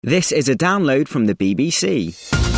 This is a download from the BBC.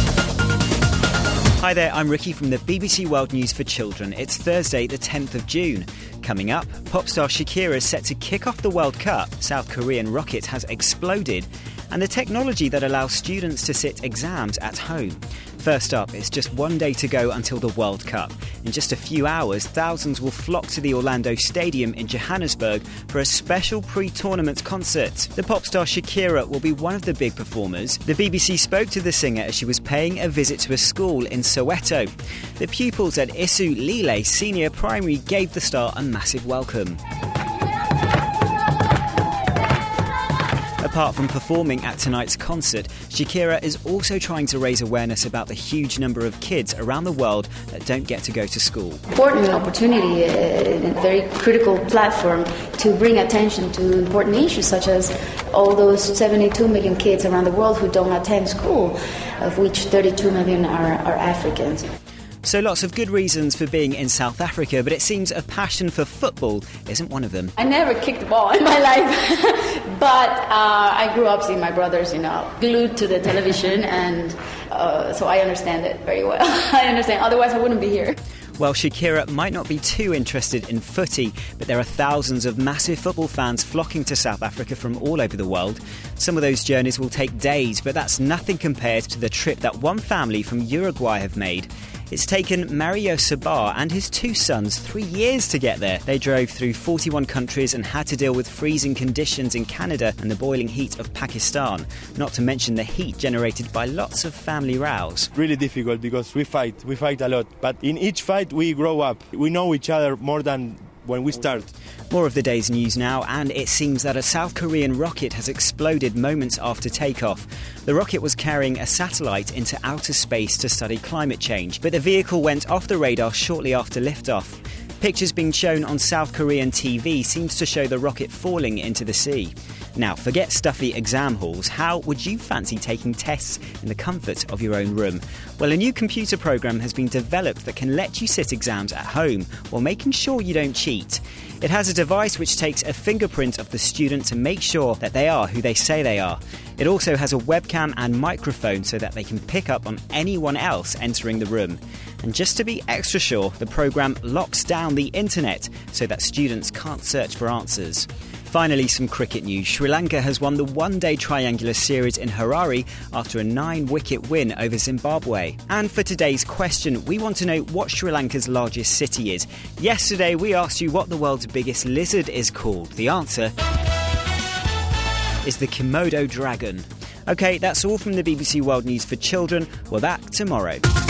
Hi there, I'm Ricky from the BBC World News for Children. It's Thursday, the 10th of June. Coming up, pop star Shakira is set to kick off the World Cup, South Korean rocket has exploded, and the technology that allows students to sit exams at home. First up, it's just one day to go until the World Cup. In just a few hours, thousands will flock to the Orlando Stadium in Johannesburg for a special pre-tournament concert. The pop star Shakira will be one of the big performers. The BBC spoke to the singer as she was paying a visit to a school in Soweto. The pupils at Isu Lile Senior Primary gave the star a massive welcome. Apart from performing at tonight's concert, Shakira is also trying to raise awareness about the huge number of kids around the world that don't get to go to school. Important opportunity, a very critical platform to bring attention to important issues such as all those 72 million kids around the world who don't attend school, of which 32 million are Africans. So lots of good reasons for being in South Africa, but it seems a passion for football isn't one of them. I never kicked the ball in my life, but I grew up seeing my brothers, glued to the television, and so I understand it very well. I understand, otherwise I wouldn't be here. Well, Shakira might not be too interested in footy, but there are thousands of massive football fans flocking to South Africa from all over the world. Some of those journeys will take days, but that's nothing compared to the trip that one family from Uruguay have made. It's taken Mario Sabar and his two sons 3 years to get there. They drove through 41 countries and had to deal with freezing conditions in Canada and the boiling heat of Pakistan, not to mention the heat generated by lots of family rows. Really difficult because we fight a lot, but in each fight we grow up. We know each other more than when we start. More of the day's news now, and it seems that a South Korean rocket has exploded moments after takeoff. The rocket was carrying a satellite into outer space to study climate change, but the vehicle went off the radar shortly after liftoff. Pictures being shown on South Korean TV seems to show the rocket falling into the sea. Now, forget stuffy exam halls. How would you fancy taking tests in the comfort of your own room? Well, a new computer program has been developed that can let you sit exams at home while making sure you don't cheat. It has a device which takes a fingerprint of the student to make sure that they are who they say they are. It also has a webcam and microphone so that they can pick up on anyone else entering the room. And just to be extra sure, the program locks down the internet so that students can't search for answers. Finally, some cricket news. Sri Lanka has won the one-day triangular series in Harare after a 9-wicket win over Zimbabwe. And for today's question, we want to know what Sri Lanka's largest city is. Yesterday, we asked you what the world's biggest lizard is called. The answer is the Komodo dragon. OK, that's all from the BBC World News for Children. We're back tomorrow.